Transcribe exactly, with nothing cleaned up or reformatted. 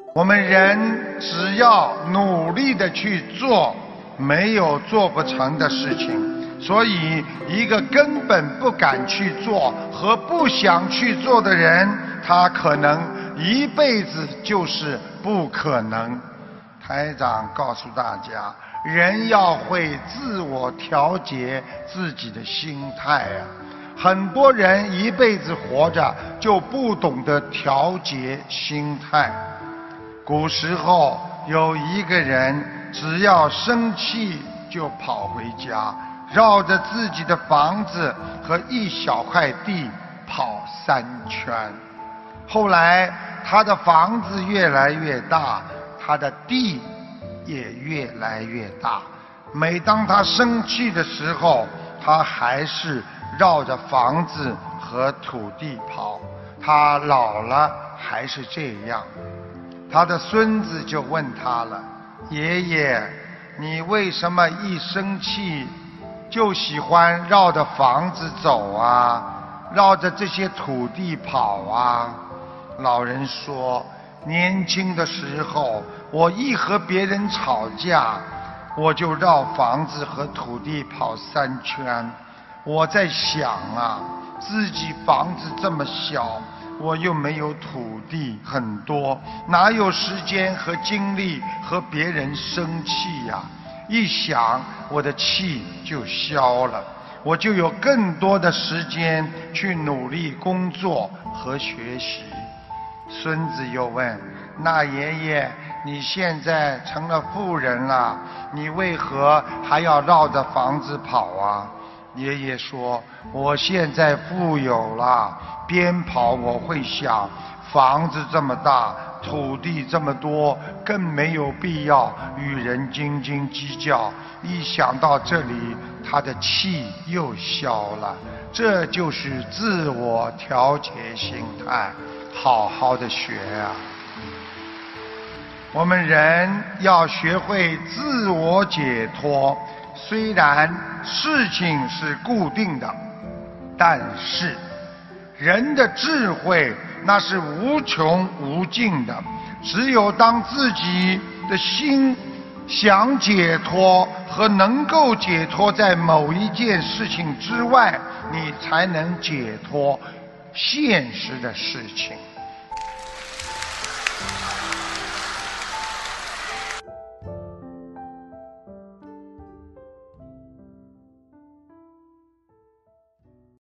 我们人只要努力的去做，没有做不成的事情。所以一个根本不敢去做和不想去做的人，他可能一辈子就是不可能。台长告诉大家，人要会自我调节自己的心态啊。很多人一辈子活着就不懂得调节心态。古时候有一个人，只要生气就跑回家，绕着自己的房子和一小块地跑三圈。后来他的房子越来越大，他的地也越来越大。每当他生气的时候，他还是绕着房子和土地跑。他老了还是这样。他的孙子就问他了：爷爷，你为什么一生气就喜欢绕着房子走啊，绕着这些土地跑啊？老人说，年轻的时候我一和别人吵架，我就绕房子和土地跑三圈。我在想啊，自己房子这么小，我又没有土地很多，哪有时间和精力和别人生气呀？一想，我的气就消了，我就有更多的时间去努力工作和学习。孙子又问：那爷爷，你现在成了富人了，你为何还要绕着房子跑啊？爷爷说：我现在富有了，边跑我会想，房子这么大，土地这么多，更没有必要与人斤斤计较。一想到这里，他的气又消了。这就是自我调节心态，好好的学啊。我们人要学会自我解脱，虽然事情是固定的，但是人的智慧那是无穷无尽的。只有当自己的心想解脱和能够解脱在某一件事情之外，你才能解脱现实的事情。